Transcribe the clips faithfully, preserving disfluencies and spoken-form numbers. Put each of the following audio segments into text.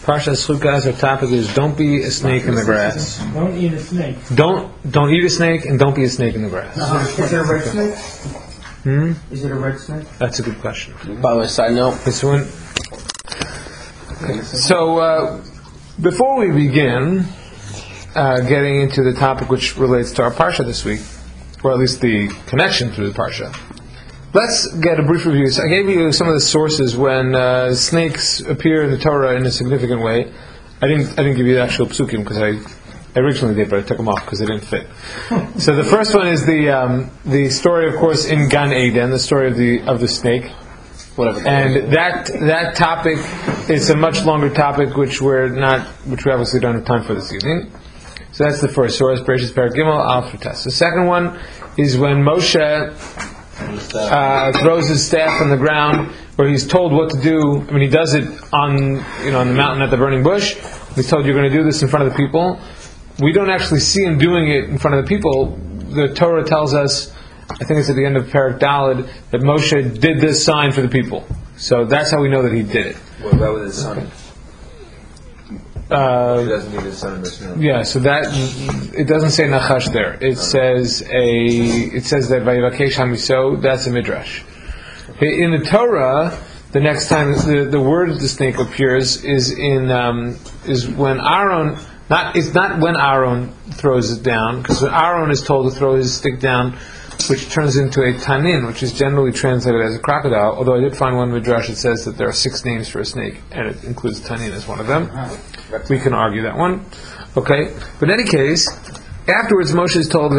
Parshas Chukas, our topic is don't be a snake in the grass. Don't eat a snake. Don't don't eat a snake and don't be a snake in the grass. Uh, is it a red snake? Hmm? Is it a red snake? That's a good question. By the way, side note. This one. So uh, before we begin uh, getting into the topic which relates to our parsha this week, or at least the connection to the parsha, let's get a brief review. So I gave you some of the sources when uh, snakes appear in the Torah in a significant way. I didn't. I didn't give you the actual psukim because I, I originally did, but I took them off because they didn't fit. So the first one is the um, the story, of course, in Gan Eden, the story of the of the snake. Whatever. And that that topic is a much longer topic, which we're not, which we obviously don't have time for this evening. So that's the first source, Bereshit Perek Gimel, Aleph Tes. The second one is when Moshe Uh, throws his staff on the ground, where he's told what to do. I mean, he does it on, you know, on the mountain at the burning bush. He's told you're going to do this in front of the people. We don't actually see him doing it in front of the people. The Torah tells us, I think it's at the end of Perek Daled, that Moshe did this sign for the people. So that's how we know that he did it. What about with his son? Uh, he doesn't need his son in this now. Yeah, so that it doesn't say Nachash there. It says a. It says that Vayivakesh Hamiso. That's a midrash. In the Torah, the next time the, the word the snake appears is in um, is when Aaron. Not it's not when Aaron throws it down, because Aaron is told to throw his stick down, which turns into a tanin, which is generally translated as a crocodile. Although I did find one midrash that says that there are six names for a snake, and it includes tanin as one of them. We can argue that one. Okay, but in any case, afterwards Moshe is told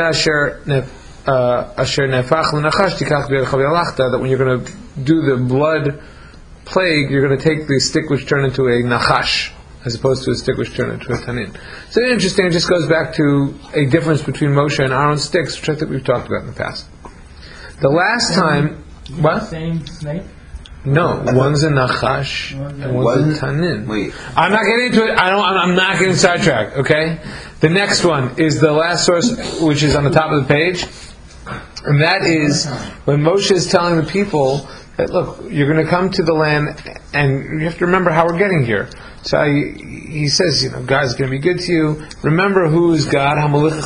that when you're going to do the blood plague, you're going to take the stick which turned into a nachash, as opposed to a stick which turned into a tanin. So it's interesting, it just goes back to a difference between Moshe and Aaron's sticks, which I think we've talked about in the past. The last time, what? Same snake? No, one's a nachash and one's a tanin. Wait. I'm not getting into it. I don't. I'm, I'm not getting sidetracked. Okay. The next one is the last source, which is on the top of the page, and that is when Moshe is telling the people that, look, you're going to come to the land, and you have to remember how we're getting here. So he, he says, you know, God's going to be good to you. Remember who is God?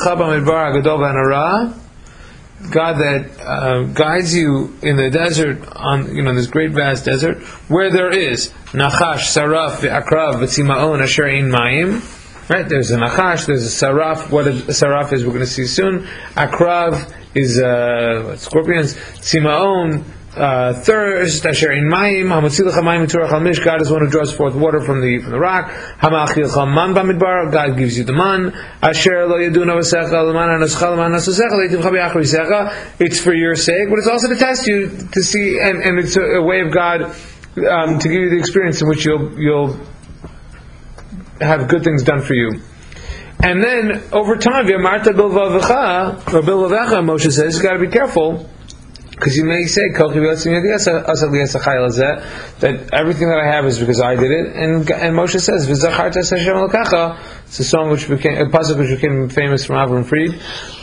God that uh, guides you in the desert, on you know this great vast desert, where there is Nachash, Saraf, Akrav, V'tzimaon, Asher Ein Mayim. Right? There's a Nachash, there's a Saraf. What a Saraf is, we're going to see soon. Akrav is uh, scorpions. Tzimaon, uh, thirst. Asher Ein Mayim. Hamatzilach Mayim Mitzurach Al-Mish. God is one who draws forth water from the from the rock. Hamachilcha Man Bamidbar. God gives you the man. Asher Lo Yaduna V'Secha L'man Hanaschal L'man Nasasecha Leitivcha B'Yachar V'Secha. It's for your sake, but it's also to test you to see, and, and it's a, a way of God um, to give you the experience in which you'll you'll have good things done for you. And then over time, V'Amarta Bilvavecha or Bilvavecha, Moshe says, you got to be careful. Because you may say that everything that I have is because I did it, and and Moshe says, it's a song which became a pasuk which became famous from Avram Fried.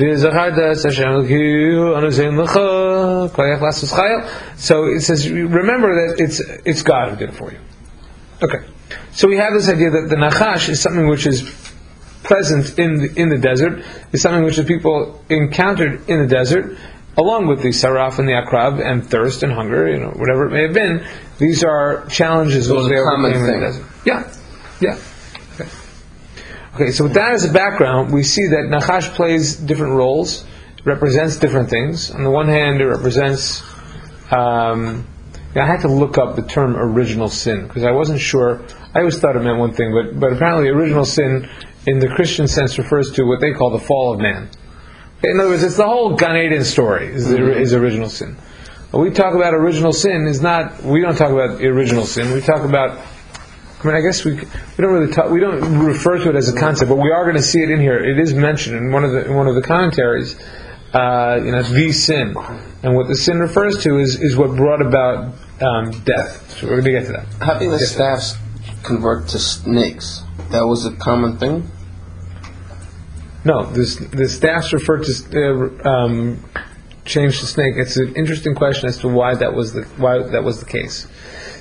So it says, remember that it's it's God who did it for you. Okay, so we have this idea that the Nachash is something which is present in the, in the desert, is something which the people encountered in the desert, along with the saraf and the akrav and thirst and hunger, you know, whatever it may have been. These are challenges which they overcame in the desert. Yeah, yeah. Okay. okay, so with that as a background, we see that Nachash plays different roles, it represents different things. On the one hand, it represents. Um, yeah, I had to look up the term original sin because I wasn't sure. I always thought it meant one thing, but but apparently, original sin in the Christian sense refers to what they call the fall of man. In other words, it's the whole Gan Eden story is, the, is original sin. When we talk about original sin, is not we don't talk about the original sin. We talk about. I mean, I guess we we don't really talk, we don't refer to it as a concept, but we are going to see it in here. It is mentioned in one of the in one of the commentaries. Uh, you know, the sin, and what the sin refers to is, is what brought about um, death. So we're going to get to that. Having the staffs convert to snakes, that was a common thing. No, this, the staffs refer to uh, um, change to snake. It's an interesting question as to why that was the why that was the case.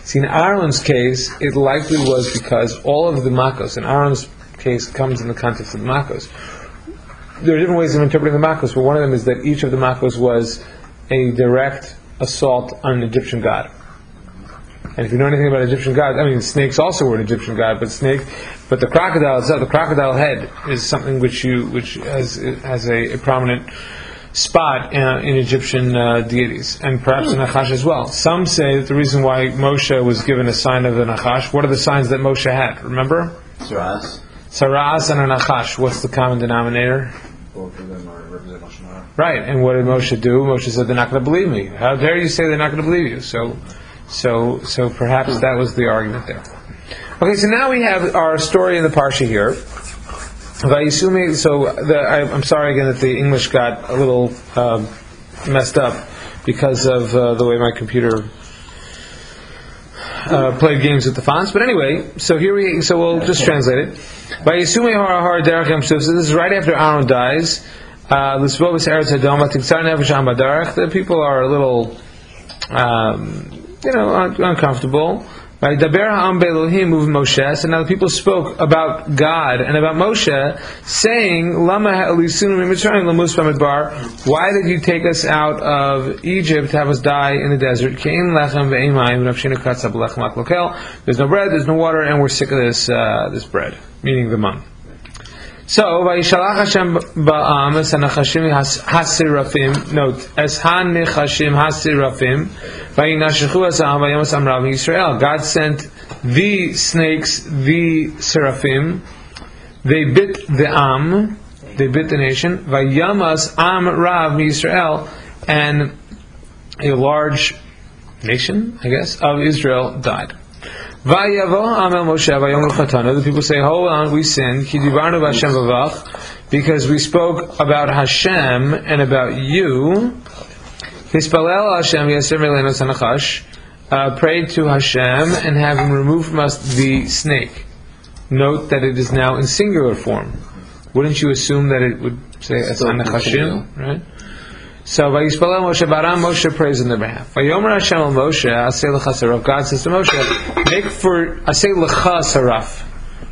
See, in Aaron's case, it likely was because all of the makos, in Aaron's case, comes in the context of the makos. There are different ways of interpreting the makos, but one of them is that each of the makos was a direct assault on an Egyptian god. And if you know anything about Egyptian gods, I mean, snakes also were an Egyptian god, but snake, but the crocodile itself, the crocodile head, is something which you, which has has a, a prominent spot uh, in Egyptian uh, deities, and perhaps in Nachash as well. Some say that the reason why Moshe was given a sign of the Nachash, what are the signs that Moshe had? Remember? Saras. Saras and a Nachash. What's the common denominator? Both of them are represent Lashon Hara. Right. And what did Moshe do? Moshe said, "They're not going to believe me. How dare you say they're not going to believe you?" So. So, so perhaps that was the argument there. Okay, so now we have our story in the parsha here. Vayisumi. So, the, I, I'm sorry again that the English got a little um, messed up because of uh, the way my computer uh, played games with the fonts. But anyway, so here we. So we'll just translate it. Vayisumi har har derech yam shuf. So this is right after Aaron dies. Uh, the people are a little. Um, You know, un- uncomfortable. So now the people spoke about God and about Moshe, saying, "Why did you take us out of Egypt to have us die in the desert? There's no bread, there's no water, and we're sick of this uh, this bread," meaning the man. So, Vayishalach Hashem ba'am es hanachashim hasirafim. Note, es hanachashim hasirafim. Vayinashechu es ha'am vayomas amrav Yisrael. God sent the snakes, the seraphim. They bit the am, they bit the nation. Vayamas am rav Yisrael, and a large nation, I guess, of Israel died. The people say, "Hold on, we sinned because we spoke about Hashem and about you." Uh, prayed to Hashem and have him remove from us the snake. Note that it is now in singular form. Wouldn't you assume that it would say Anachashim, right? So, Vayispalel Moshe Baram, Moshe prays on their behalf. Vayomer Hashem al Moshe, Aseh L'cha Saraf. God says to Moshe, make for Aseh L'cha Saraf.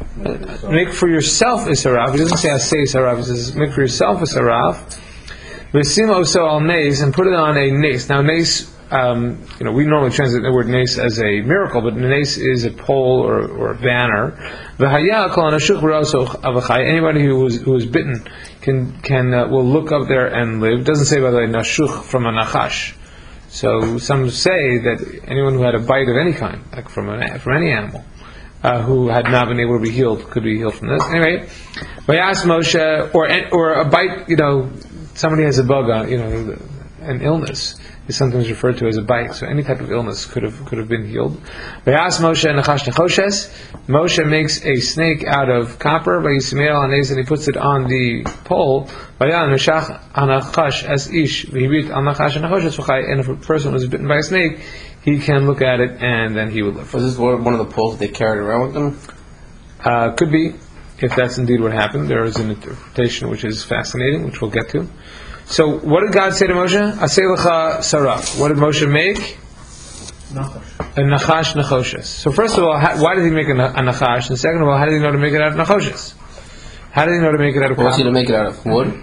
Make for yourself a saraf. He doesn't say Aseh Saraf. He says make for yourself a saraf. V'sim oso al nes, and put it on a nes. Now nes, um, you know, we normally translate the word nes as a miracle, but nes is a pole or, or a banner. V'haya kol anashuch v'raso avachai. Anybody who was who was bitten can can uh, will look up there and live. It doesn't say, by the way, nashuch from a nachash. So some say that anyone who had a bite of any kind, like from a, from any animal, uh, who had not been able to be healed, could be healed from this. Anyway, Vayas Moshe, or or a bite, you know, somebody has a bug on, you know, an illness is sometimes referred to as a bite. So any type of illness could have could have been healed. Vayas Moshe nachash nechoshes. Moshe makes a snake out of copper. Vayismeil anez, and he puts it on the pole. Vayan meshach anachash as ish v'hibit anachash nechoshes v'chai. And if a person was bitten by a snake, he can look at it and then he would live. Was this one of the poles they carried around with them? Uh, could be, if that's indeed what happened. There is an interpretation which is fascinating, which we'll get to. So, what did God say to Moshe? Aseh lecha saraf. What did Moshe make? Nachash. A nachash nechoshes. So, first of all, how, why did he make a, a nachash? And second of all, how did he know to make it out of nechoshes? How did he know to make it out of Or was he copper? to make it out of wood?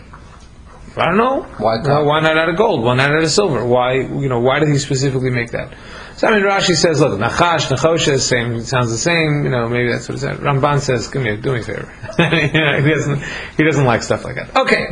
I don't know. Why No, copper? why not out of gold? Why not out of silver? Why, you know, why did he specifically make that? So, I mean, Rashi says, look, nachash, nechoshes, same, it sounds the same, you know, maybe that's what it said. Ramban says, give me, do me a favor. You know, he doesn't, he doesn't like stuff like that. Okay.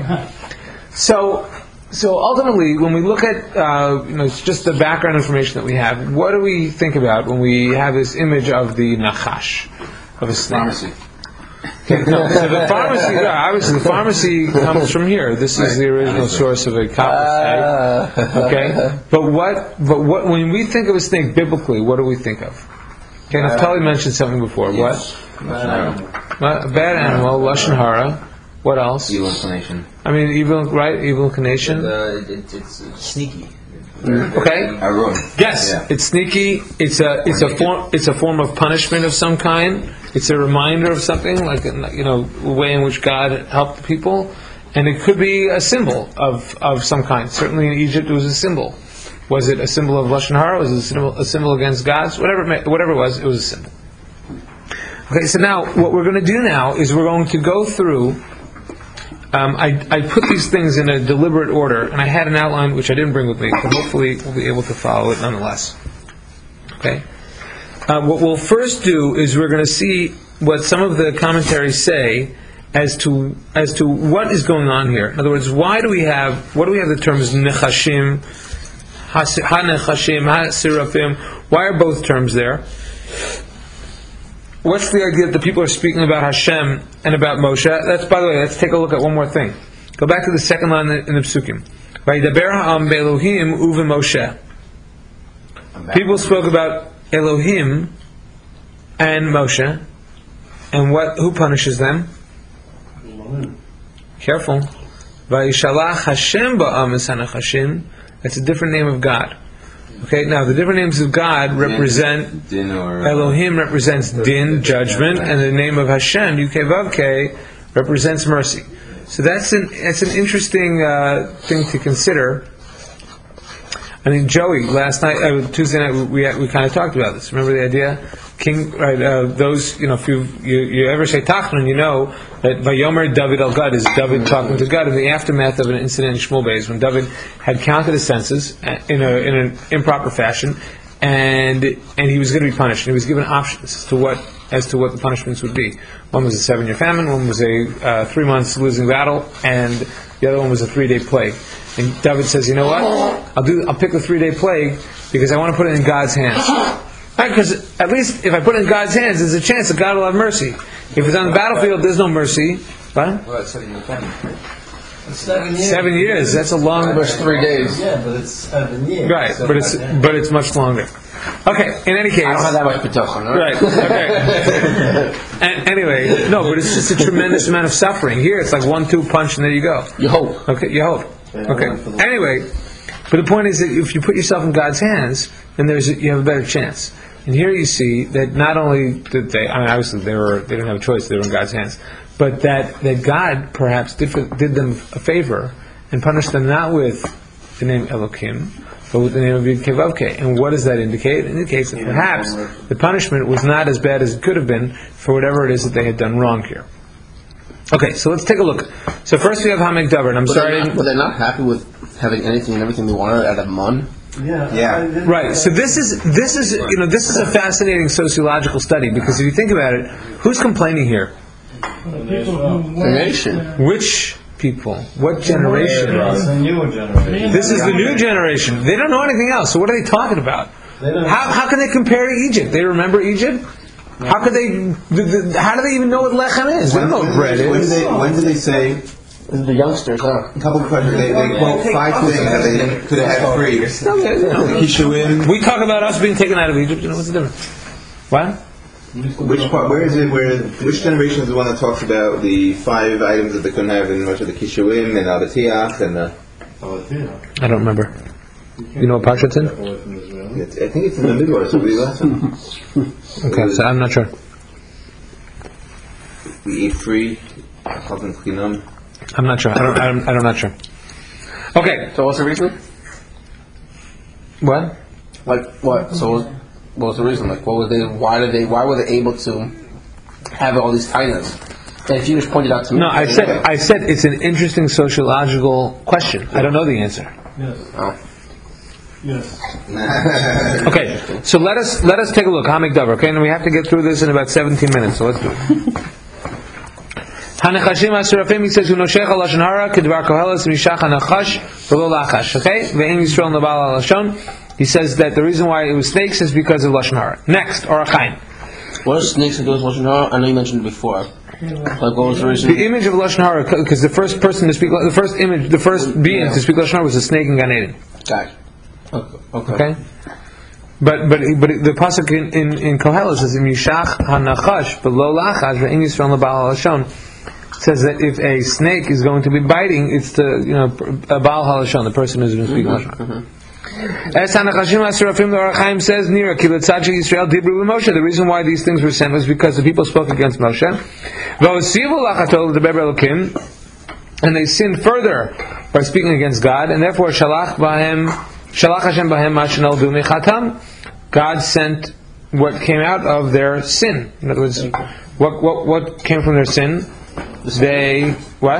So, so ultimately, when we look at, uh, you know, it's just the background information that we have, what do we think about when we have this image of the nachash, of a snake? Pharmacy. Okay, no, so the pharmacy, yeah, obviously the pharmacy comes from here. This is the original source of a copper snake. Okay, but what, but what, when we think of a snake biblically, what do we think of? Okay, Naftali mentioned something before. Yes. What? What? A bad animal, lashon hara. What else? Evil inclination. I mean, evil, right? Evil inclination. Uh, it, it's uh, sneaky. Okay. Arun. Yes, Yeah. it's sneaky. It's a it's a form it's a form of punishment of some kind. It's a reminder of something, like, you know, a way in which God helped the people, and it could be a symbol of, of some kind. Certainly in Egypt, it was a symbol Was it a symbol of Lashon Hara? Was it a symbol, a symbol against gods? Whatever it, may, whatever it was, it was a symbol. Okay, so now what we're going to do now is we're going to go through. Um, I, I put these things in a deliberate order, and I had an outline which I didn't bring with me, but hopefully we'll be able to follow it nonetheless. Okay. Uh, what we'll first do is we're going to see what some of the commentaries say as to as to what is going on here. In other words, why do we have what do we have the terms nechashim, ha-nechashim, ha-sirafim? Why are both terms there? What's the idea that the people are speaking about Hashem and about Moshe? That's, by the way, let's take a look at one more thing. Go back to the second line in the Psukim. Vayidaber ha'am be'Elohim uve Moshe. People spoke about Elohim and Moshe, and what? Who punishes them? Careful. Vayishalach Hashem ba'am esanachashim. That's a different name of God. Okay, now the different names of God represent Din or Elohim represents din, judgment, and the name of Hashem, Yud Kei Vav Kei, represents mercy. So that's an that's an interesting uh, thing to consider. I mean, Joey, last night, uh, Tuesday night, we we, we kind of talked about this. Remember the idea? King, right? Uh, those, you know, if you you, you ever say Tachnun, you know that Vayomer David al Gad is David talking to God in the aftermath of an incident in Shmuel Beis when David had counted his senses in a in an improper fashion, and and he was going to be punished. And he was given options as to what as to what the punishments would be. One was a seven-year famine, one was a uh, three months losing battle, and the other one was a three-day plague. And David says, you know what? I'll do. I'll pick the three-day plague because I want to put it in God's hands. Right? Because at least if I put it in God's hands, there's a chance that God will have mercy. If it's on the battlefield, there's no mercy. What? Well, it's seven years. Seven years. Seven years. That's a long. That's three days. Yeah, but it's seven years. Right, So but it's yeah. but it's much longer. Okay. In any case. I don't have that much protection, right? Right. Okay. And anyway, no, but it's just a tremendous amount of suffering. Here, it's like one-two punch, and there you go. You hope. Okay, you hope. Okay. Anyway, but the point is that if you put yourself in God's hands, then there's a, you have a better chance. And here you see that not only did they, I mean, obviously they were they didn't have a choice; they were in God's hands, but that, that God perhaps did did them a favor and punished them not with the name Elohim, but with the name of Yud Kei Vav Kei. And what does that indicate? It indicates that perhaps the punishment was not as bad as it could have been for whatever it is that they had done wrong here. Okay, so let's take a look. So first we have Hamek Davar, and I'm But sorry. they're not, but they're not happy with having anything and everything they wanted out of Mun. Yeah. Yeah. Right. So this is this is you know this is a fascinating sociological study because if you think about it, who's complaining here? The nation. Which people? What generation? It's a new generation. This is the new generation. They don't know anything else. So what are they talking about? They don't How how can they compare to Egypt? They remember Egypt? How could they? The, the, how do they even know what lechem is? They don't know what bread When did is. they, when did they say, This is the youngsters, huh? a couple of questions, they, they quote five things that they could have had free. No, they- they don't. Kishuim, We talk about us being taken out of Egypt. You know what's the difference? What? which part, where is it, where, which generation is the one that talks about the five items that they couldn't have in much of the Kishuim and Abatiach and the, I don't remember. You know what Parsha it's in? it's, I think it's in the Midbar, so we left them. Okay, so I'm not sure. We eat free, Chalkan Chinam. I'm not sure. I don't. I'm, I'm not sure. Okay. So what's the reason? What? Like what? So what was the reason? Like what were they? Why did they? Why were they able to have all these titles? And if you just pointed out to me, No, I said. I said it's an interesting sociological question. I don't know the answer. Yes. Oh. Yes. Okay. So let us let us take a look. Hamek Davar. Okay, and we have to get through this in about seventeen minutes. So let's do it. Hanachashim Asurafim, he says, Unoshech al Lashon Hara, Kedvar Koheles, Mishach Hanachash, V'lo Lachash. Okay? Ve'im Yisrael Nabal al Lashon. He says that the reason why it was snakes is because of Lashon Hara. Next, Orachaim. What are snakes and goes Lashon Hara? I know you mentioned it before. Like what was the reason? The image of Lashon Hara, because the first person to speak, the first image, the first being to speak Lashon Hara was a snake in Gan Eden. Got it. Okay. Okay. Okay? But but but the pasuk in in, in Koheles says, Mishach Hanachash, V'lo Lachash, Ve'im Yisrael Nabal al Lashon. Says that if a snake is going to be biting, it's the you know a Baal Halashon, the person who's going to speak Lashon. As Hanachashim Asurafim, the Orachaim says, Nira Kilatzach Yisrael Dibru Moshe. The reason why these things were sent was because the people spoke against Moshe. V'osivu Lachatol Deber Elokim, and they sinned further by speaking against God, and therefore Shalach Bahem Shalach Hashem b'hem ma shenoldu michatam. God sent what came out of their sin. In other words, what what what came from their sin? They what?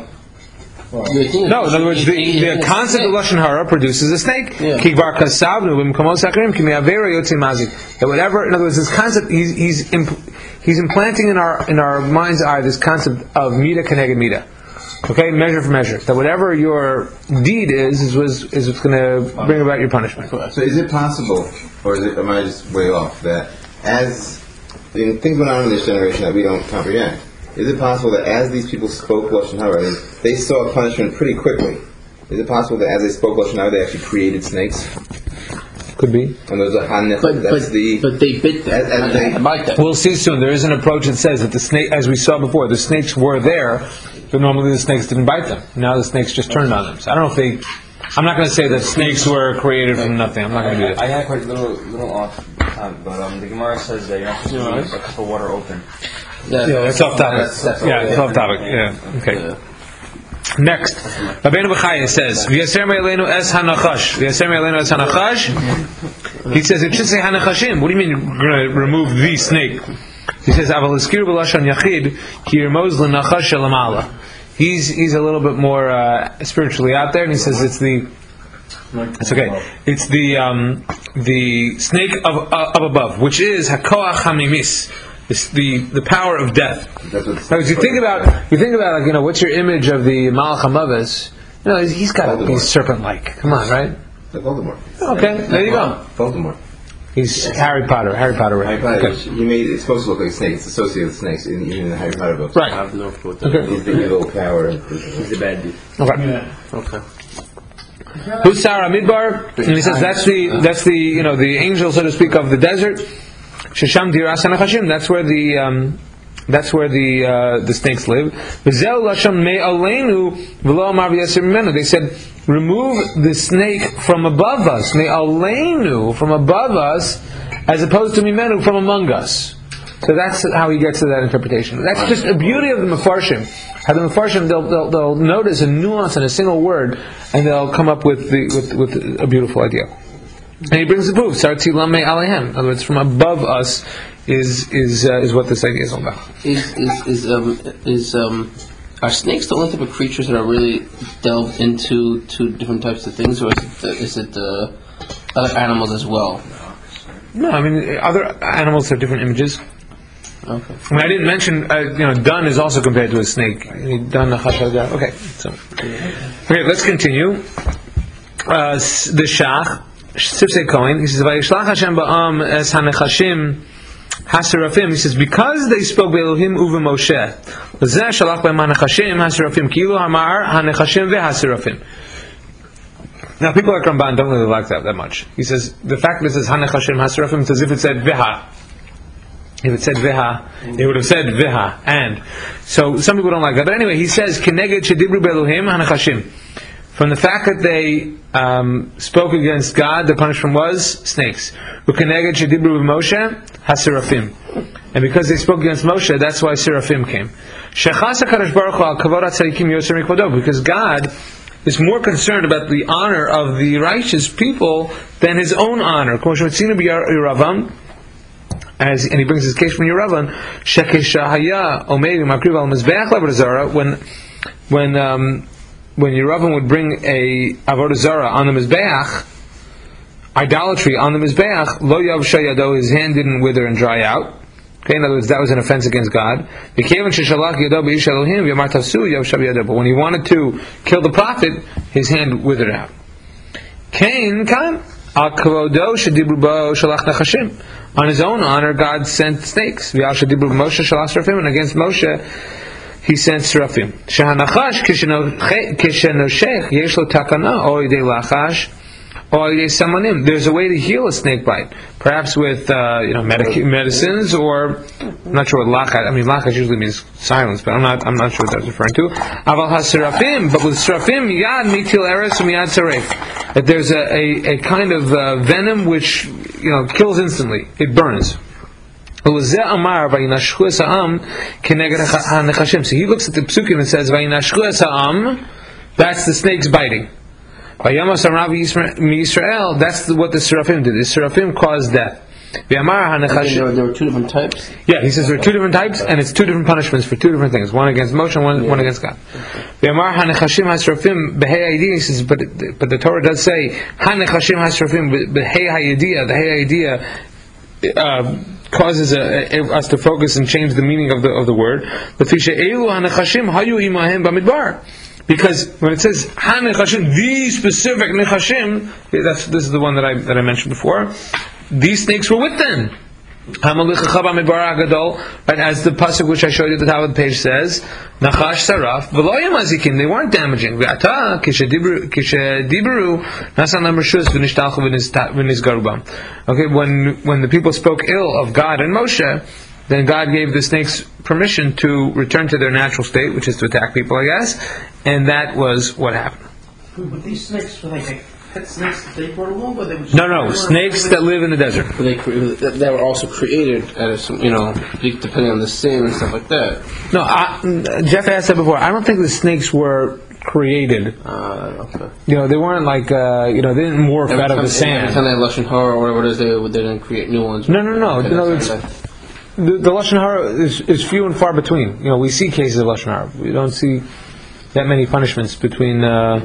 No, in other words, the, the concept of lashon hara produces a snake. Kigvar kasavnu b'mkomos achrim ki me'avera yotzei mazik. That whatever, in other words, this concept he's he's impl- he's implanting in our in our mind's eye this concept of mida keneged mida. Okay, measure for measure. That whatever your deed is is was is what's going to bring about your punishment. So is it possible, or is it, am I just way off, that as in things went on in this generation that we don't comprehend, is it possible that as these people spoke lashon hara, and they saw punishment pretty quickly? Is it possible that as they spoke lashon hara, they actually created snakes? Could be. And those are hanef. But, That's but, the. but they bit them. As, as they, bite them. We'll see soon. There is an approach that says that the snake, as we saw before, the snakes were there, but normally the snakes didn't bite them. Now the snakes just turned on them. So I don't know if they. I'm not going to say that snakes were created from nothing. I'm not going to do that. I got quite a little, little off, um, but um, the Gemara says that you're not supposed to leave a cup of water open. Yeah, Yeah, that's off topic. That's, that's Yeah, it's yeah. off topic. Yeah. Okay. Yeah. Next, Rabbeinu Bechaya says, "V'yaser me'aleinu es hanachash." V'yaser me'aleinu es hanachash. He says it should say hanachashim. What do you mean you're going to remove the snake? He says, "Aval iskir b'lashon yachid ki yirmoz l'nachash elamala." He's he's a little bit more uh, spiritually out there, and he says it's the it's okay. It's the um, the snake of uh, of above, which is hakoach hamimis. It's the, the power of death. that's what's Now, as you think about, you think about, like, you know, what's your image of the Malach HaMavis? You know, he's, he's got to be Voldemort. serpent-like. Come on, right? Like Voldemort. Okay, there you go. Voldemort. He's Harry Potter. Harry Potter. Harry Right? Potter. Okay. You made it's supposed to look like a snake. It's associated with snakes in even in the Harry Potter books. Right. I have no clue what Okay. He's the evil power. He's a bad dude. Okay. Okay. Who's Sarah Midbar? And he says that's the that's the you know the angel, so to speak, of the desert. Shesham diras hanachashim. That's where the um, that's where the uh, the snakes live. V'zeu lashon me'aleinu v'lo amar v'yaser mimenu. They said, remove the snake from above us. Me'aleinu, from above us, as opposed to mimenu, from among us. So that's how he gets to that interpretation. That's just the beauty of the Mefarshim. How the Mefarshim, they'll, they'll, they'll notice a nuance in a single word, and they'll come up with the, with, with a beautiful idea. And he brings the proof. Sarti lame alehem. In other words, from above us is is uh, is what this idea is all about. Is is is um is um are snakes the only type of creatures that are really delved into to different types of things, or is it the, is it the other animals as well? No, I mean other animals have different images. Okay. I mean, I didn't mention, uh, you know, dun is also compared to a snake. Dun, okay, so okay, let's continue. Uh, the Shach. Sifsei Cohen, he says, "Vayishlach Hashem ba'am es hanechashim hasirafim." He says, because they spoke be'Elohim uve Moshe, l'zeh shalach ba'am hanechashim hasirafim, kilu hamar hanechashim ve'hasirafim. Now, people like Ramban don't really like that that much. He says, the fact that it says hanechashim hasirafim, it's as if it said veha. If it said veha, it would have said veha, and. So, some people don't like that. But anyway, he says, kineged shedibru be'Elohim hanechashim. From the fact that they um, spoke against God, the punishment was snakes. Ukeneged shedibru b'Moshe hasirafim, and because they spoke against Moshe, that's why seraphim came. Shechas HaKadosh Baruch Hu al kavod hatzadikim yoser mikvodo, because God is more concerned about the honor of the righteous people than His own honor. As and he brings his case from Yeravan, shekeshahaya omeir makriv al mizbeach le'avodah when when um, when Yeravan would bring a avodah zarah on the mizbeach, idolatry on the mizbeach, lo yavsha yado, his hand didn't wither and dry out. Okay, in other words, that was an offense against God. But when he wanted to kill the prophet, his hand withered out. Cain came. On his own honor, God sent snakes. And against Moshe, He sent seraphim. Shehanachash kishenoshech yesh lo takana o yedei lachash o yedei samanim. There's a way to heal a snake bite, perhaps with uh, you know medic- medicines, or I'm not sure what lachash. I mean, lachash usually means silence, but I'm not. I'm not sure what that's referring to. Aval haseraphim, but with seraphim, yad mitil eres umiyad saref. That there's a, a, a kind of uh, venom which you know kills instantly. It burns. So he looks at the psukim and says, "Vayinashchu es ha'am." That's the snakes biting. Vayamas Rav Yisrael. That's the, what the Seraphim did. The Seraphim caused death. V'amar Again, hanechashim. there, were, there were two different types. Yeah, he says there are two different types, and it's two different punishments for two different things. One against Moshe, and one, Yeah. one against God. V'amar hanechashim hasrafim b'hei hayidiyah. He says, but but the Torah does say hanechashim hasrafim b'hei hayidiyah. The hei hayidiyah uh, causes a, a, us to focus and change the meaning of the of the word. Because when it says hanechashim, the specific nechashim, that's this is the one that I that I mentioned before. These snakes were with them. Right, as the pasuk which I showed you at the top of the page says, Nachash saraf v'lo mazikin. They weren't damaging. V'ata kishediberu nasan lamrshus v'nishtalchu v'nizgaru bam. Okay, when when the people spoke ill of God and Moshe, then God gave the snakes permission to return to their natural state, which is to attack people, I guess, and that was what happened. But these snakes were like pet snakes that they brought along, but they were just No, no, snakes that live in the desert. But they cre- that were also created at some, you know, depending on the sin and stuff like that. No, I, Jeff asked that before. I don't think the snakes were created. Uh, okay. You know, they weren't like, uh, you know, they didn't morph Every out of time, the sand. every time they had Lashon Hara or whatever it is, they, they didn't create new ones. No, no, no. Okay, no that's it's, fine. the, the Lashon Hara is, is few and far between. You know, we see cases of Lashon Hara. We don't see that many punishments between... Uh,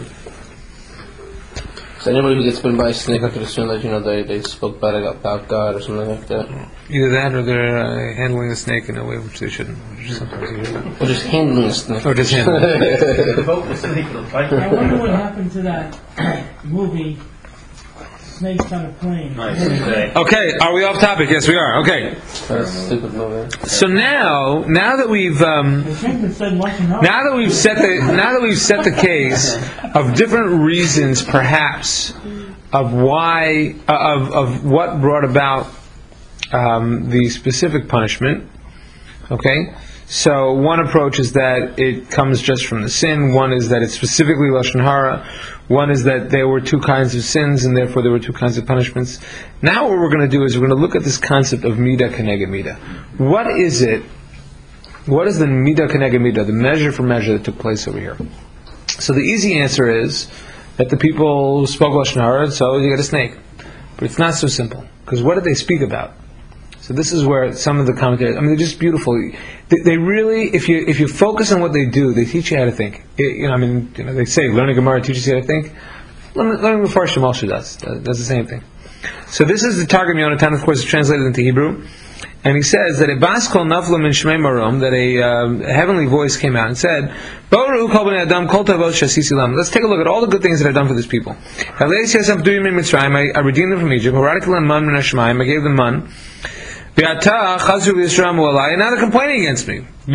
So anybody who gets bitten by a snake, I could assume that, you know, they, they spoke bad about God or something like that. either that or they're uh, handling the snake in a way which they shouldn't. Which sometimes you hear. Or just handling a snake. Or just handling it. provoke the snake to fight. I wonder what happened to that movie, Snakes on a Plane. Nice. Okay. Okay, are we off topic? Yes, we are. Okay. That's a stupid movie. So now, now that we've... Um, The thing that said Lashon Hara. Now that we've set the now that we've set the case of different reasons, perhaps, of why uh, of of what brought about um, the specific punishment. Okay, so one approach is that it comes just from the sin. One is that it's specifically Lashon Hara. One is that there were two kinds of sins, and therefore there were two kinds of punishments. Now what we're going to do is we're going to look at this concept of midah keneged midah. What is it? What is the midah keneged midah, the measure for measure that took place over here? So the easy answer is that the people spoke Lashon Hara, so you get a snake. But it's not so simple, because what did they speak about? So this is where some of the commentators, I mean, they're just beautiful. They, they really, if you if you focus on what they do, they teach you how to think. It, you know, I mean, you know, they say learning Gemara teaches you how to think. Learning, learning Mefarshim also does. Does the same thing. So this is the Targum Yonatan, of course, it's translated into Hebrew. And he says that a bas kol nafla min shmei marom, that a, um, a heavenly voice came out and said, "Bo'ru kol bnei adam kol tavot shasisi lam." Let's take a look at all the good things that I've done for these people. I, I redeemed them from Egypt. I gave them man. And now they're complaining against me. But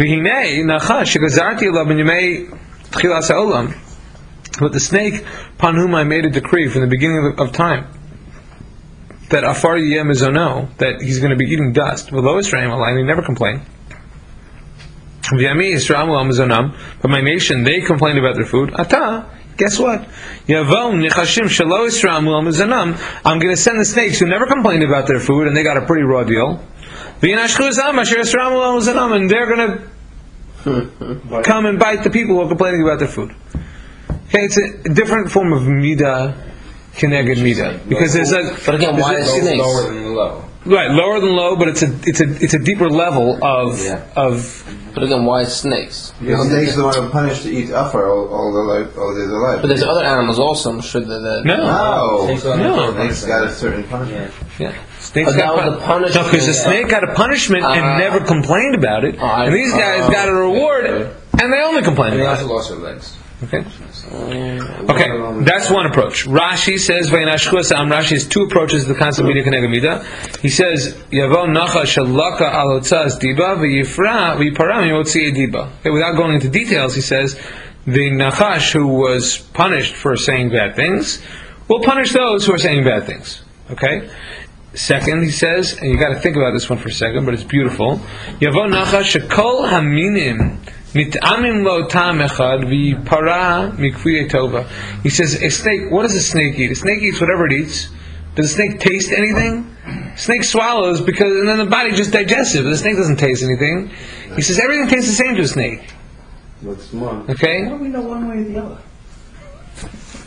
the snake upon whom I made a decree from the beginning of, of time, that afar yiyeh mizono, that he's going to be eating dust. And he never complained. But my nation, they complained about their food. Ata, guess what? I'm going to send the snakes who never complained about their food, and they got a pretty raw deal. And they're going to come and bite the people who are complaining about their food. Okay, it's a different form of midah keneged midah, because there's a. But again, why Low- snakes? Lower than low. Right, lower than low, but it's a it's a it's a deeper level of Yeah. of. But again, why snakes? Because snakes are the one who punished to eat afar all, all their life, all their life. But there's other animals also, I'm sure that... that No, No, Snakes are No. not snakes got a certain punishment. yeah, snakes Oh, that got was pun- a punishment. No, because the snake got a punishment and Uh, never complained about it, oh, I- and these guys oh, got a reward okay. and they only complained And they about also it. lost their legs. Okay. Okay, that's one approach. Rashi says, "Vayinashchuasam." Rashi has two approaches to the concept of midah keneged midah. He says, "Yavo nachash shalaka al hotzas diba v'yifra v'yiparam yotzi diba." Okay, without going into details, he says, the nachash who was punished for saying bad things will punish those who are saying bad things. Okay. Second, he says, and you got to think about this one for a second, but it's beautiful. Yavo nachash shekol haminim. He says, a snake, what does a snake eat? A snake eats whatever it eats. Does a snake taste anything? Snake swallows because, and then the body just digests it, but the snake doesn't taste anything. He says, everything tastes the same to a snake. Looks smart. Okay? How do we know one way or the other?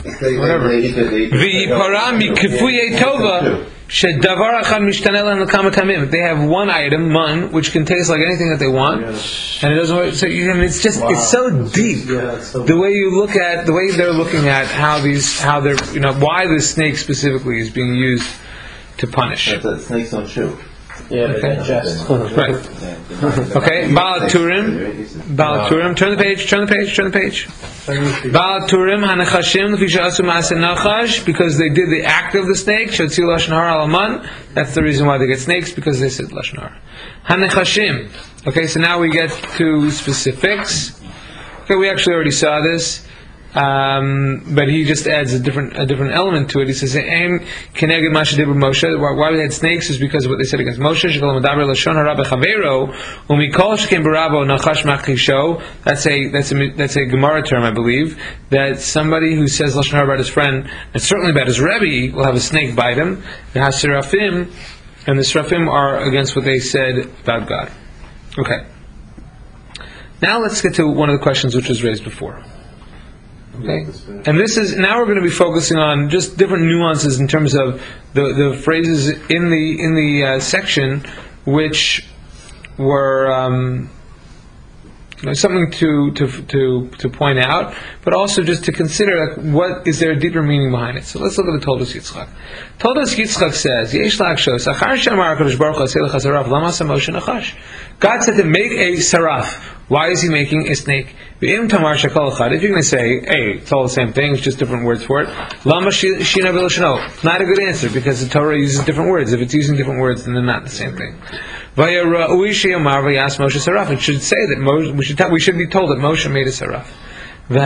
They- whatever. they eat the- they eat the- V'yipara mikifuyei tova shedavar echad mishtaneh lehem l'kama tamim. They have one item, mun, which can taste like anything that they want, and it doesn't. work. So you- I mean, it's just it's so deep. The way you look at the way they're looking at how these how they're you know why the snake specifically is being used to punish. But the snakes don't chew. Yeah, they Okay. digest. Right. Okay. Balaturim. Balaturim. Turn the page. Turn the page. Turn the page. Balaturim hanachashim lefi she'asu ma'aseh nachash, because they did the act of the snake. Shotziu lashon hara al aman. That's the reason why they get snakes, because they said lashon hara. Hanachashim. Okay. So now we get to specifics. Okay. We actually already saw this. Um, but he just adds a different a different element to it. He says, "Aim keneged ma shedibur Moshe." Why, why we had snakes is because of what they said against Moshe. Shekol medaber lashon hara b'chavero umikol shekem barabo nachash machisho. That's a that's a that's a Gemara term, I believe. That somebody who says lashon hara about his friend, and certainly about his rebbe, will have a snake bite him. The hasirafim, and the serafim are against what they said about God. Okay. Now let's get to one of the questions which was raised before. Okay. And this is now we're going to be focusing on just different nuances in terms of the, the phrases in the in the uh, section which were um, you know, something to, to to to point out, but also just to consider like, what is there a deeper meaning behind it. So let's look at the Toldos Yitzchak. Toldos Yitzchak says, "Yesh la'akshos achar she'amar HaKadosh Baruch Hu aseh lecha saraf lama asa Moshe nachash." God said to make a saraf. Why is he making a snake? If you're going to say, hey, it's all the same thing, it's just different words for it. Lama shina v'loshno. Not a good answer, because the Torah uses different words. If it's using different words, then they're not the same thing. It should say that Moshe, we should, we should be told that Moshe made a saraf. The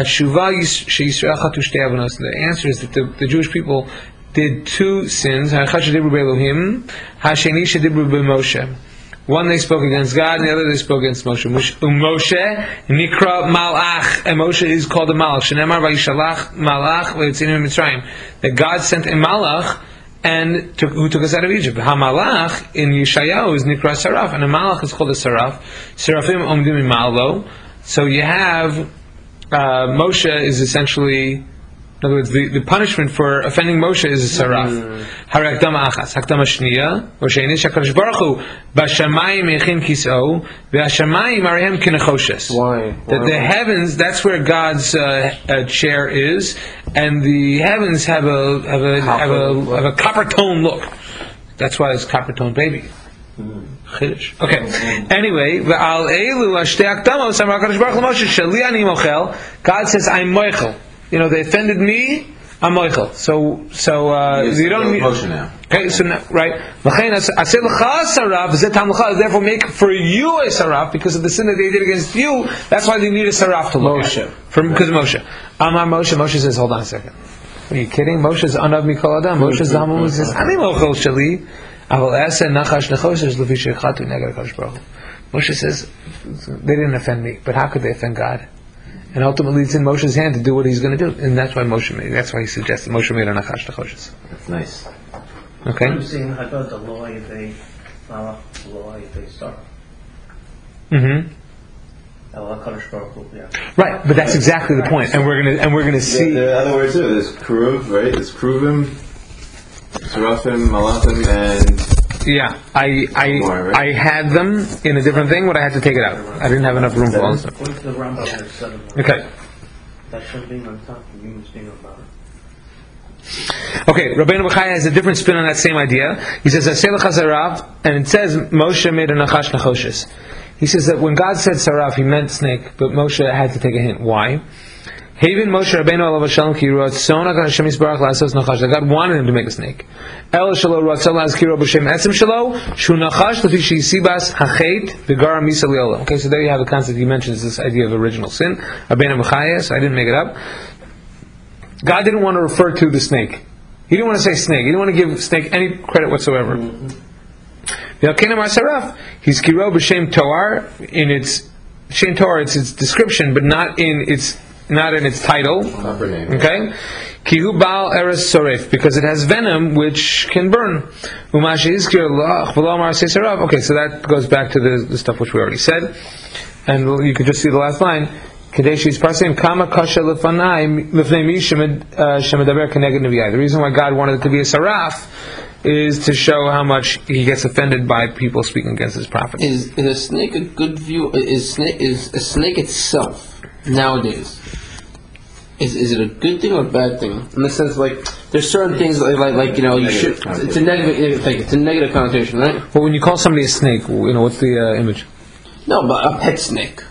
answer is that the, the Jewish people did two sins. One they spoke against God, and the other they spoke against Moshe. Moshe nikra malach, and Moshe is called a malach. Shenemar vayishalach malach v'yitzinim mitzrayim. That God sent a malach and took, who took us out of Egypt. Ha-malach in Yeshayahu is nikra saraf, and a malach is called a saraf. Serafim omdim imalo. So you have uh, Moshe is essentially. In other words, the, the punishment for offending Moshe is a saraf. Hare hakdama achas, hakdama shniya, or she'enis HaKadosh Baruch Hu, b'shamayim yechin kis'o, v'hashamayim arehem kinechoshes. Why? That the heavens, that's where God's uh, uh, chair is, and the heavens have a have a have a, have a copper tone look. That's why it's copper tone baby. Chiddush. Okay. Anyway, v'al eilu ashtei hakdamos amar HaKadosh Baruch Hu Moshe, sheli ani mochel. God says, I'm mochel. You know, they offended me, I'm moichel. So, so, uh, you don't need... Now. Okay, so now, right. Therefore make for you a saraf, because of the sin that they did against you, that's why they need a saraf to look Moshe. at. From, because of Moshe. Amar Moshe, Moshe says, hold on a second. Are you kidding? Moshe's anav mikol adam. Moshe Zalman says, Ani mochel shali, aval asa nachash nechoshes lefi shechatu neged HaKadosh Baruch Hu. Moshe says, they didn't offend me, but how could they offend God? And ultimately, it's in Moshe's hand to do what he's going to do, and that's why Moshe made. That's why he suggested Moshe made a nachash nechoshes. That's nice. Okay. I'm saying I got the law if they, uh, law if they start. Mm-hmm. Allah Kadosh Baruch Hu, yeah. Right, but that's exactly the point, and we're gonna and we're gonna see. Yeah, there are other words too. There's Keruv, right? There's Keruvim, Serafim, Malachim, and Yeah, I I More, right? I had them in a different thing, but I had to take it out. I didn't have enough room for all this stuff. What if the Rambam has seven? Okay. That should be on top of humans being on bottom. Okay, Rabbeinu Bechaya has a different spin on that same idea. He says, "Aseh lecha sarav," and it says Moshe made a nachash nachoshes. He says that when God said saraf, he meant snake, but Moshe had to take a hint. Why? Haven Moshe Rabbeinu alav shalom ki ratzon HaKadosh Yisbarach la'asos nachash. That God wanted him to make a snake. El shelo ratzon la'azkiro b'shem etzem shelo shu nachash lefi sheisibas hachet v'gara misa li'olam. Okay, so there you have the concept. He mentions this idea of original sin. Rabbeinu Bechaya, so I didn't make it up. God didn't want to refer to the snake. He didn't want to say snake. He didn't want to give snake any credit whatsoever. Mm-hmm. He's kiro b'shem toar in its shem toar. It's its description, but not in its not in its title. proper name. Okay, kihu bal eres soref, because it has venom which can burn. Okay, so that goes back to the, the stuff which we already said, and you could just see the last line. Kadesh Yisparsim Kama Kasha Lefanai Lefnei Mi Shemadaber Keneged Neviyai. The reason why God wanted it to be a saraf is to show how much he gets offended by people speaking against his prophets. Is, is a snake a good view? Is snake is a snake itself nowadays? Is is it a good thing or a bad thing? In the sense, like, there's certain things like like, like you know you should. It's a negative. Like, it's a negative connotation, right? But when you call somebody a snake, you know what's the uh, image? No, but a pet snake.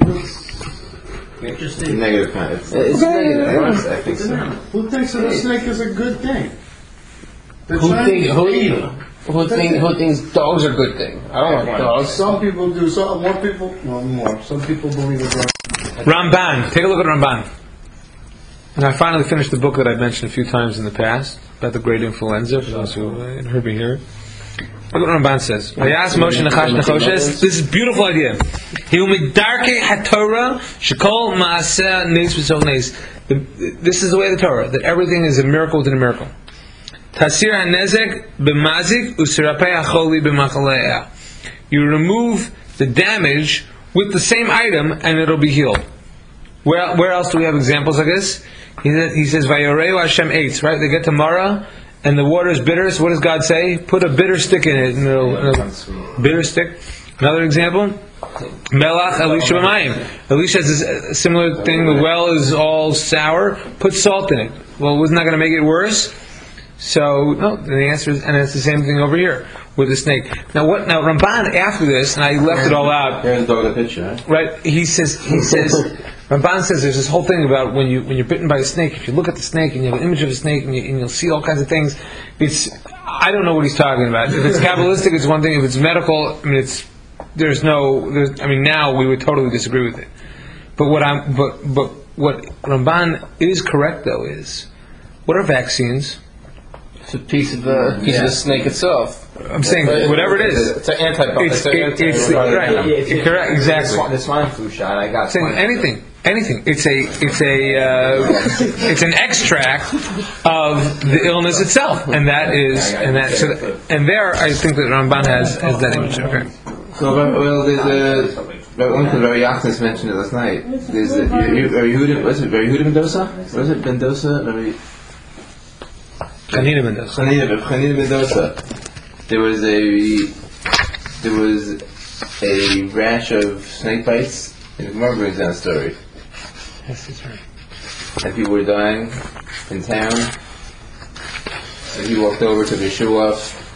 Interesting. Negative kind. It's, It's negative. Right? I think so. Who thinks that a snake is a good thing? They're Who trying think to who, feed 'em. who think who thinks dogs are a good thing? I don't like dogs. Some people do. Some more people. No more. Some people believe it's wrong. Ramban. Take a look at Ramban. And I finally finished the book that I've mentioned a few times in the past about the great influenza. For those who uh, heard me hear it. Look what Ramban says. Vayas Moshe Nachash Nachoshes. This is a beautiful idea. Hiu midarkei haTorah shekol maaseh nes v'sol nes. This is the way of the Torah, that everything is a miracle within a miracle. Tasir hanezek b'mazik u'sirapei hacholi b'machaleah. You remove the damage with the same item and it'll be healed. Where where else do we have examples like this? He says, he says Vayoreu Hashem eitz, right? They get to Mara and the water is bitter, so what does God say? Put a bitter stick in it. And it'll, it'll, bitter stick. Another example, Melach Elisha b'mayim. Elisha has a similar thing. The well is all sour. Put salt in it. Well, wasn't that going to make it worse? So no. The answer is, and it's the same thing over here with the snake. Now what? Now Ramban after this, and I left it all out. Here's the dog in the picture, right? Right? He says. He says. Ramban says there's this whole thing about when you when you're bitten by a snake. If you look at the snake and you have an image of a snake and, you, and you'll see all kinds of things, it's I don't know what he's talking about. If it's Kabbalistic, it's one thing. If it's medical, I mean, it's there's no. There's, I mean, now we would totally disagree with it. But what I'm but but what Ramban is correct though is what are vaccines? It's a piece of the piece Yeah. of the snake itself. I'm saying whatever it is. It's an antibiotic. It's, it, it's right. You're correct. Exactly. The swine flu shot I got. Saying anything, anything. It's a, it's a, uh, it's an extract of the illness itself, and that is, and that, so that, and there, I think that Ramban has has that image. Okay. So, well, there's a. One thing Rabbi Yachnes mentioned it last night. There's a. Rabbi Yehuda, what is it? Rabbi Yehuda Mendoza? What is it? Mendoza? Rabbi. Chanina Mendoza. Chanina, Chanina Mendoza. There was a. There was a rash of snake bites. And Gemara brings down a story. Yes, that's right. And people were dying in town. And he walked over to the Yeshua.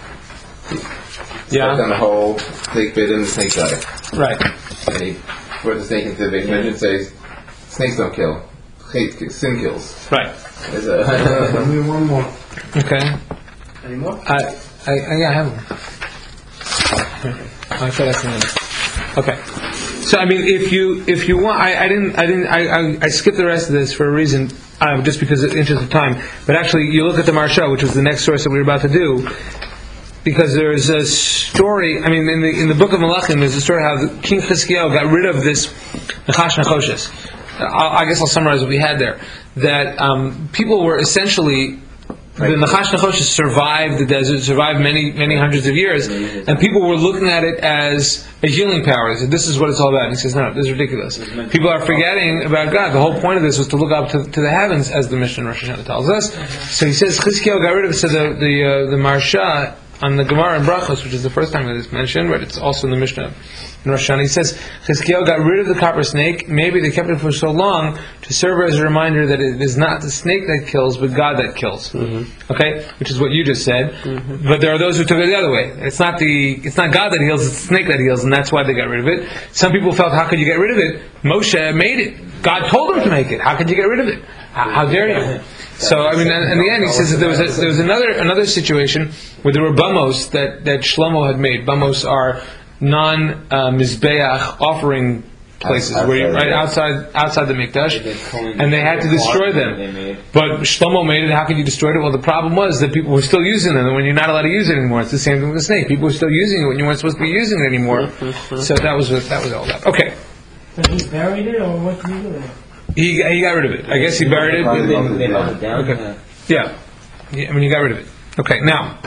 Stepped Yeah. on a hole. Snake bit him. The snake died. Right. And he brought the snake into the big mission and says, snakes don't kill. Hate kills. Sin kills. Right. There's a, Give me one more. Okay. Any more? I, I, I yeah, I have one. I said that's the Okay. So I mean, if you if you want, I, I didn't I didn't I, I, I skipped the rest of this for a reason, uh, just because of interest of time. But actually, you look at the Marsha, which was the next source that we were about to do, because there's a story. I mean, in the in the book of Malachim, there's a story how the King Chizkiyahu got rid of this Nachash Nachoshes. I guess I'll summarize what we had there. That um, people were essentially. The Nachash Nachoshes survived the desert, survived many, many hundreds of years, and people were looking at it as a healing power. They said, this is what it's all about. And he says, no, this is ridiculous. People are forgetting about God. The whole point of this was to look up to, to the heavens, as the Mishnah in Rosh Hashanah tells us. So he says, Chizkiyahu got rid of it. So the, the, uh, the Marsha on the Gemara in Brachos, which is the first time that it's mentioned, but it's also in the Mishnah in Rosh Hashanah, he says, Chizkiyahu got rid of the copper snake. Maybe they kept it for so long to serve as a reminder that it is not the snake that kills, but God that kills. Mm-hmm. Okay? Which is what you just said. Mm-hmm. But there are those who took it the other way. It's not the it's not God that heals, it's the snake that heals, and that's why they got rid of it. Some people felt, how could you get rid of it? Moshe made it. God told him to make it. How could you get rid of it? How, how dare you? So I mean, in the end, he says that there was a, there was another another situation where there were bamos that, that Shlomo had made. Bamos are non uh, mizbeach offering places Outside where you, the right Mikdash. outside outside the mikdash, They cleaned and they had to the destroy cloth they them. made. But Shlomo made it. How could you destroy it? Well, the problem was that people were still using them, and when you're not allowed to use it anymore, it's the same thing with the snake. People were still using it when you weren't supposed to be using it anymore. So that was what that was all about. Okay, So he buried it, or what did he do with it? he he got rid of it. I guess he buried it. Probably with- They, they held it down. Okay. Yeah. Yeah. yeah, I mean, you got rid of it. Okay, now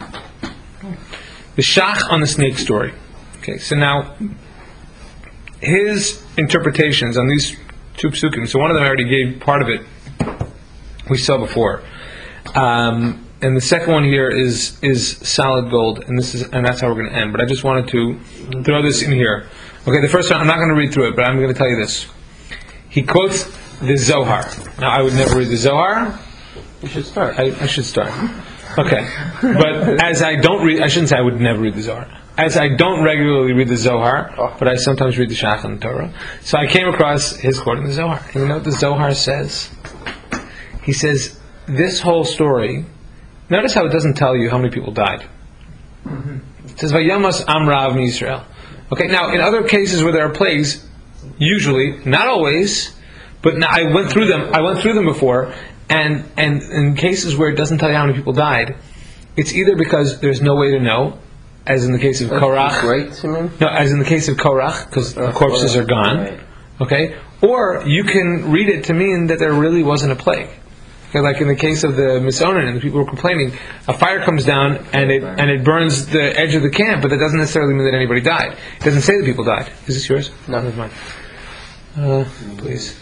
the Shach on the snake story. Okay, so now his interpretations on these two psukim. So one of them I already gave part of it. We saw before, um, and the second one here is is solid gold, and this is and that's how we're going to end. But I just wanted to throw this in here. Okay, the first one I'm not going to read through it, but I'm going to tell you this. He quotes the Zohar. Now I would never read the Zohar. You should start. I, I should start. Okay, but as I don't read, I shouldn't say I would never read the Zohar. As I don't regularly read the Zohar, but I sometimes read the Shach and the Torah. So I came across his quote in the Zohar. And you know what the Zohar says? He says, this whole story, notice how it doesn't tell you how many people died. It says, Vayamas Amrav Yisrael. Okay, now in other cases where there are plagues, usually, not always, but now I went through them, I went through them before, and, and in cases where it doesn't tell you how many people died, it's either because there's no way to know, as in the case of Korach. Great, you mean? No, as in the case of Korach, because the corpses are gone. Right. Okay? Or you can read it to mean that there really wasn't a plague. Okay, like in the case of the Misonan and the people who were complaining, a fire comes down and it and it burns the edge of the camp, but that doesn't necessarily mean that anybody died. It doesn't say that people died. Is this yours? No. That's mine. Uh, please.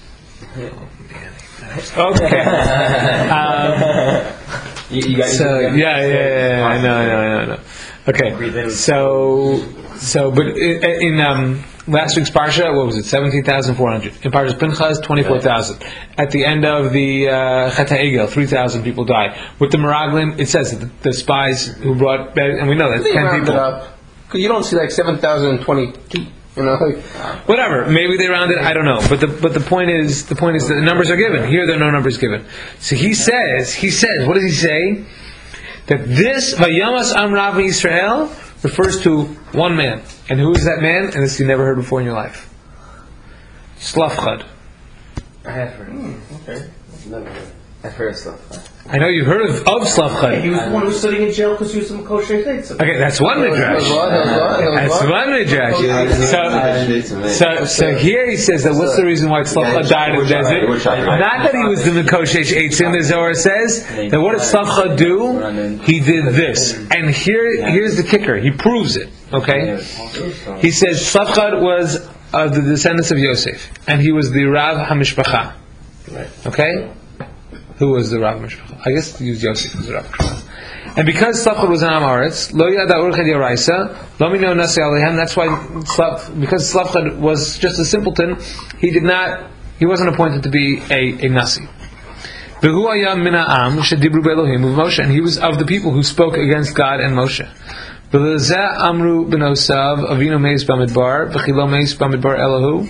Okay. um, You, you got, so you got- yeah, yeah, yeah, yeah, I know, I know, I know, I know. Okay, so so, but in, in um, last week's parsha, what was it? Seventeen thousand four hundred. In Parshas Pinchas, twenty-four thousand. At the end of the uh, Chet HaEgel, three thousand people died. With the Meraglim, it says that the, the spies who brought, and we know that's They ten round people. it up. 'Cause you don't see like seven thousand twenty-two. You know, like, Whatever, maybe they rounded. I don't know, but the but the point is the point is that the numbers are given. Here, there are no numbers given. So he says, he says, what does he say? That this Vayamas Amrav Yisrael refers to one man, and who is that man? And this you never heard before in your life. Slavchad. I have heard. okay. Never heard. I've heard stuff. I know you've heard of, of Slavchad. He was the one who was sitting in jail because he was some kosher things. Okay, that's one midrash. That's one midrash. So, so, so here he says that what's the reason why Slavchad died in the desert? Not that he was the Mekoshesh Eitzim, the Zohar says. That what did Slavchad do? He did this. And here, here's the kicker. He proves it. Okay? He says Slavchad was of the descendants of Yosef. And he was the Rav HaMishpacha. Okay? Who was the Rav HaMishpacha? I guess he was Yosef as the Rav HaMishpacha. And because Slavchad was an Amaretz, lo yada urchad yaraisa, lo mino nasi alehem. That's why, Slav, because Slavchad was just a simpleton, he did not, he wasn't appointed to be a, a nasi. V'hu hayam min ha'am shedibru be'Elohim u'Moshe, and he was of the people who spoke against God and Moshe. V'lezeh amru b'nosav avinu meis b'midbar v'chilo meis b'midbar Elohu.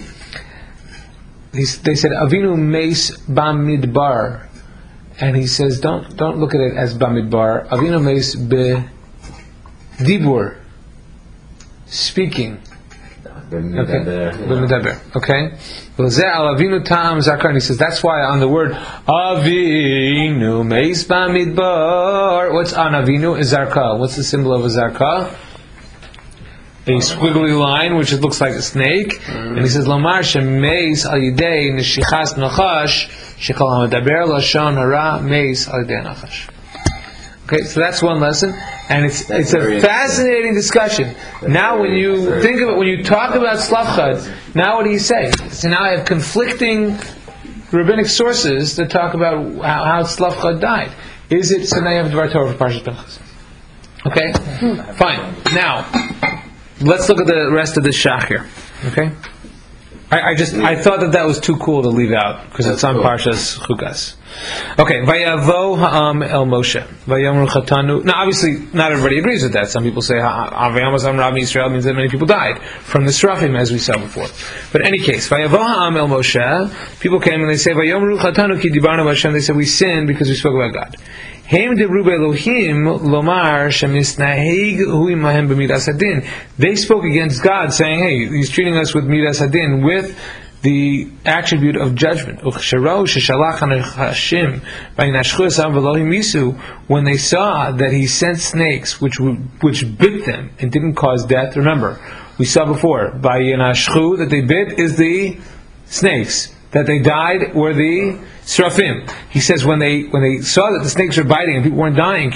They said avinu meis b'midbar. And he says, don't don't look at it as Bamidbar. Avinu meis be dibur, speaking. Okay, b'medaber. Okay. V'lezeh al avinu ta'am zakar. And he says that's why on the word avinu meis bamidbar, what's on avinu is zarka. What's the symbol of a zarka? A squiggly line, which it looks like a snake. Mm. And he says, Lomar shemeis al yidei neshichas nachash shekol hamadaber lashon hara meis al yidei nachash. Okay, so that's one lesson, and it's that's it's a fascinating discussion. That's now, when you very think of it, when you talk about Slavchad, now what do you say? So now I have conflicting rabbinic sources that talk about how, how Slavchad died. Is it? So now you have Dvar Torah for Parshas Pinchas. Okay, fine. Now, let's look at the rest of this shach here. Okay, I, I just I thought that that was too cool to leave out because it's on cool. Parshas Chukas. Okay, Vayavo ha'am el Moshe Vayamru chatanu. Now, obviously, not everybody agrees with that. Some people say Vayamas am Rabbi Yisrael means that many people died from the Srafim, as we saw before. But in any case, Vayavo ha'am el Moshe. People came and they say Vayamru chatanu ki dibarnu b'Hashem. They said we sinned because we spoke about God. Heim dibru be'Elohim lomar shemisnaheg hu imahem b'midas hadin. They spoke against God, saying, "Hey, He's treating us with midas hadin, with the attribute of judgment." When they saw that He sent snakes, which which bit them and didn't cause death. Remember, we saw before by Yenashchu that they bit is the snakes. That they died were the Srafim. He says when they when they saw that the snakes were biting and people weren't dying,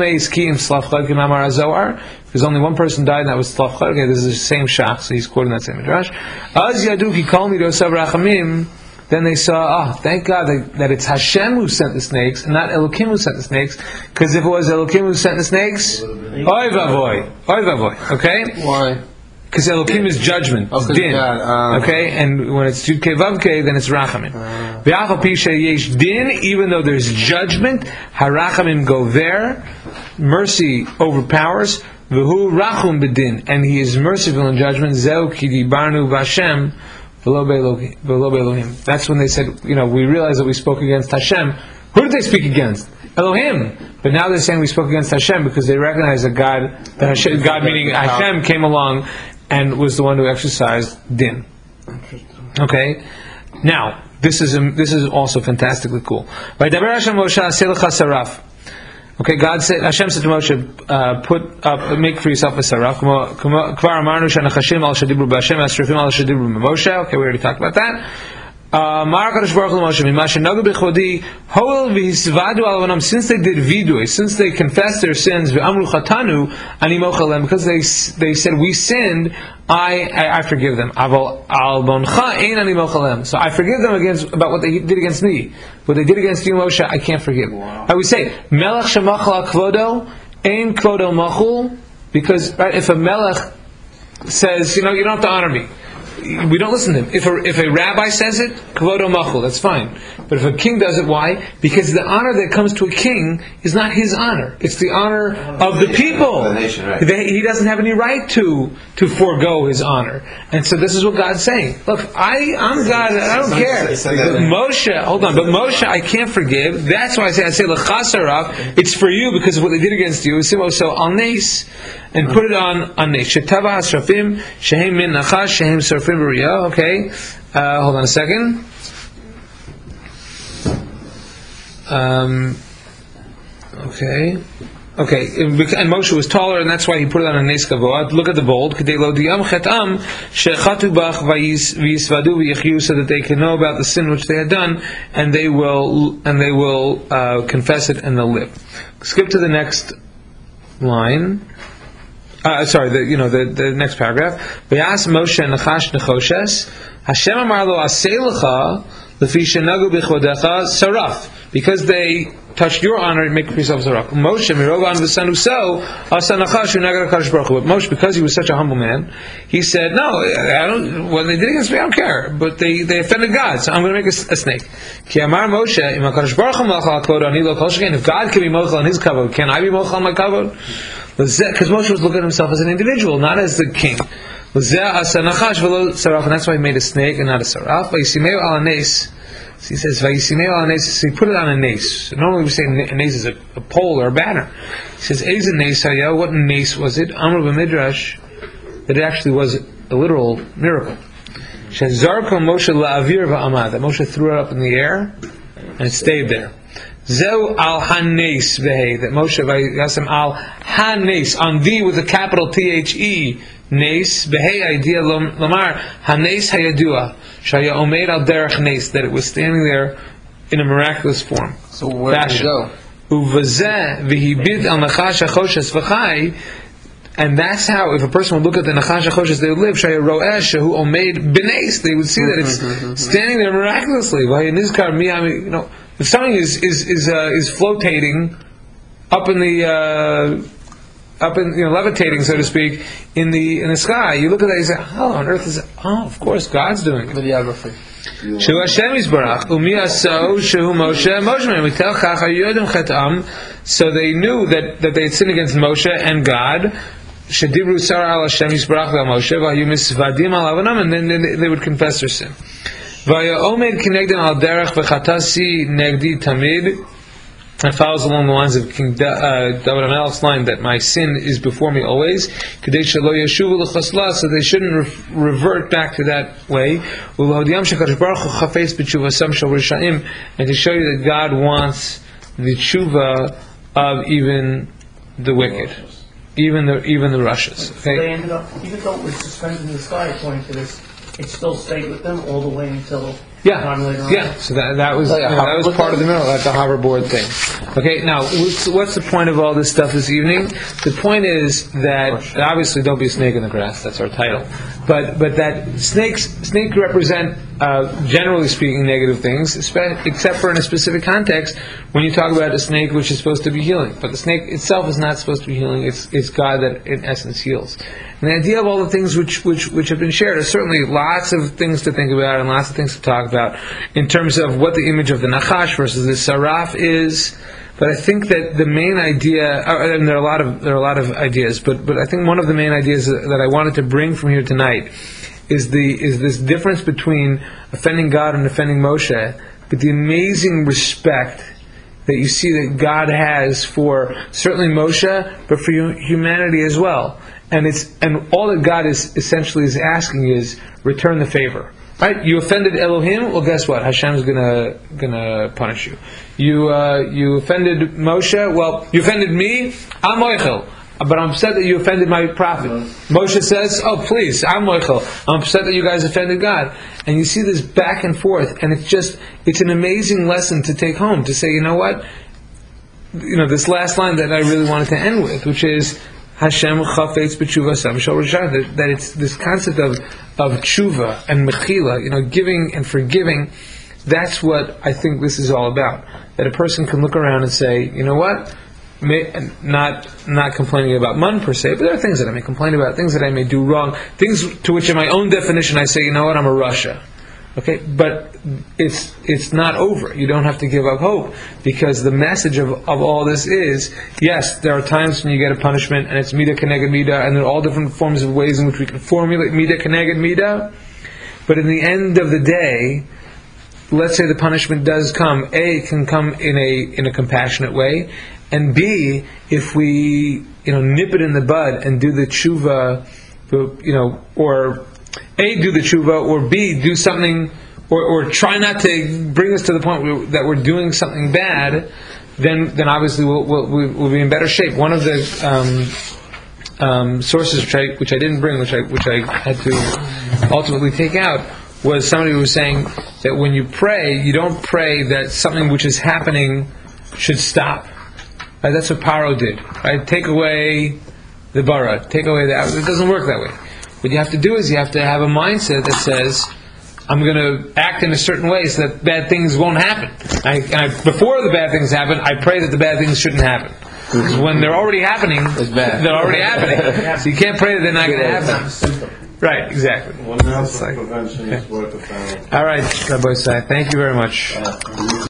because only one person died, and that was Slavchad. Okay, this is the same shach, so he's quoting that same midrash. Az yadu ki kol midosav rachamim. then they saw, oh, thank God that, that it's Hashem who sent the snakes and not Elokim who sent the snakes. Because if it was Elokim who sent the snakes, oy vavoy, oy vavoy. Okay? Why? Because Elokim is judgment, it's Okay, din. God, uh, Okay, and when it's Yud Kei Vav Kei, then it's Rachamim. V'achal pi sheyesh din, even though there's judgment, Harachamim go there, mercy overpowers. V'hu Rachum b'din, and he is merciful in judgment. Zeu ki dibarnu v'Hashem v'lo be'Elohim. That's when they said, you know, we realized that we spoke against Hashem. Who did they speak against? Elohim. But now they're saying we spoke against Hashem because they recognize that God, that Hashem, God meaning Hashem, came along and was the one who exercised din. Okay. Now this is um, this is also fantastically cool. Okay, God said, Hashem said to Moshe, uh, put up, make for yourself a saraf. Okay, we already talked about that. Since they did vidui, since they confessed their sins, because they they said we sinned, I I, I forgive them. So I forgive them against about what they did against me. What they did against you, Moshe, I can't forgive. Wow. I would say melech shemachal kvodo ein kvodo machul, because right, if a melech says, you know, you don't have to honor me, we don't listen to him. If a, if a rabbi says it, kvodo machul, that's fine. But if a king does it, why? Because the honor that comes to a king is not his honor. It's the honor of the people. The nation, right. They, he doesn't have any right to to forego his honor. And so this is what God's saying. Look, I, I'm God, I don't care. But Moshe, hold on, but Moshe I can't forgive. That's why I say, I say, l'chasarav, it's for you because of what they did against you. So al nes, and put it on on nes. Shetava hasrafim, shehem min nachash, shehem surfim b'riyah. Okay, uh, hold on a second. Um, okay. Okay, and Moshe was taller, and that's why he put it on a nes kavod. Look at the bold. So that they can know about the sin which they had done, and they will and they will uh, confess it, and they'll live. Skip to the next line. Uh, sorry, the, you know the, the next paragraph. V'yas Moshe nachash nechoshes Hashem amar lo aseh lecha lefi shenagu b'chvodecha saraf, because they touched your honor and make for yourself saraf. Moshe mirovan v'sanu so asa nachash u'nagad HaKadosh Baruch Hu. But Moshe, because he was such a humble man, he said, no, I don't. What they did against me, I don't care. But they, they offended God, so I'm going to make a, a snake. Ki amar Moshe im HaKadosh Baruch Hu malchal kavod ani lo kol sheken. If God can be mochel on His kavod, can I be mochel on my kavod? Because Moshe was looking at himself as an individual, not as the king. And that's why he made a snake and not a saraf. So he says, so he put it on a nes. Normally we say a nes is a, a pole or a banner. He says, what nes was it? Amr b'midrash, that it actually was a literal miracle. That Moshe threw it up in the air and it stayed there. Zeu al hanes vehe, that Moshe vayasem al hanes, on the with a capital T H E, nes vehe idea lamar hanes hayadua shaya omeid al derech nes, that it was standing there in a miraculous form. So where did it go? Uvazeh v'hibid al nachash achoshes v'chai, and that's how, if a person would look at the nachash achoshes they would live, shaya roesh who omeid b'nes, they would see that it's standing there miraculously. V'hayanizkar miyami, you know. If something is is is uh, is flotating up in the uh, up in you know levitating, so to speak, in the in the sky, you look at that, you say, "Oh, on earth is oh, of course, God's doing it." Videography. Shu Hashem Yisbarach umi aso shehu Moshe Moshe mitel chach hayodim chetam. So they knew that that they had sinned against Moshe and God. Shedibru sar al Hashem Yisbarach al Moshe v'hayu misvadim al avanam, and then they, they would confess their sin. Vaya omed kinegdan al derech v'chatasi negdi tamid. It follows along the lines of King da- uh, David HaMelech's line that my sin is before me always. Kadei shelo yeshuvu l'chasla, so they shouldn't re- revert back to that way. U'l'hodiyam shekadosh baruch hu chafetz b'tshuvasam shel rishaim, and to show you that God wants the tshuva of even the wicked, even the even the Russians. Okay. They ended up, even though it was suspended in the sky, according to this, it still stayed with them all the way until yeah, time later on. yeah. So that that was you know, that was part of the miracle, like the hoverboard thing. Okay, now what's, what's the point of all this stuff this evening? The point is that obviously don't be a snake in the grass. That's our title. But but that snakes snake represent, uh, generally speaking, negative things, espe- except for in a specific context when you talk about a snake which is supposed to be healing. But the snake itself is not supposed to be healing. It's it's God that in essence heals. And the idea of all the things which which which have been shared is certainly lots of things to think about and lots of things to talk about in terms of what the image of the Nachash versus the Saraf is. But I think that the main idea, uh, and there are a lot of there are a lot of ideas, but but I think one of the main ideas that I wanted to bring from here tonight is the is this difference between offending God and offending Moshe, but the amazing respect that you see that God has for certainly Moshe, but for humanity as well. And it's and all that God is essentially is asking is return the favor. Right? You offended Elohim. Well, guess what? Hashem's gonna gonna punish you. You uh, you offended Moshe. Well, you offended me. I'm Moichel, but I'm upset that you offended my prophet. Moshe says, "Oh, please, I'm Moichel. I'm upset that you guys offended God." And you see this back and forth, and it's just it's an amazing lesson to take home. To say, you know what? You know, this last line that I really wanted to end with, which is Hashem chafetz b'tshuva sam shel rishah, that, that it's this concept of of tshuva and mechila, you know, giving and forgiving. That's what I think this is all about. That a person can look around and say, you know what, may, not not complaining about man per se, but there are things that I may complain about, things that I may do wrong, things to which in my own definition I say, you know what, I'm a Russia. Okay, but it's it's not over. You don't have to give up hope, because the message of, of all this is, yes, there are times when you get a punishment, and it's mida keneged mida, and there are all different forms of ways in which we can formulate mida keneged mida. But in the end of the day, let's say the punishment does come. A, it can come in a in a compassionate way, and B, if we you know nip it in the bud and do the tshuva, you know, or A, do the tshuva, or B, do something, or, or try not to bring us to the point where, that we're doing something bad, then then obviously we'll, we'll, we'll be in better shape. One of the um, um, sources which I, which I didn't bring, which I which I had to ultimately take out, was somebody who was saying that when you pray, you don't pray that something which is happening should stop. Right? That's what Paro did. Right? Take away the bara, take away the. It doesn't work that way. What you have to do is you have to have a mindset that says, I'm going to act in a certain way so that bad things won't happen. I, and I, before the bad things happen, I pray that the bad things shouldn't happen. Because when they're already happening, they're already happening. So you can't pray that they're not going to happen. Right, exactly. One ounce of prevention is worth a thousand. All right, Rabbi Isai, thank you very much.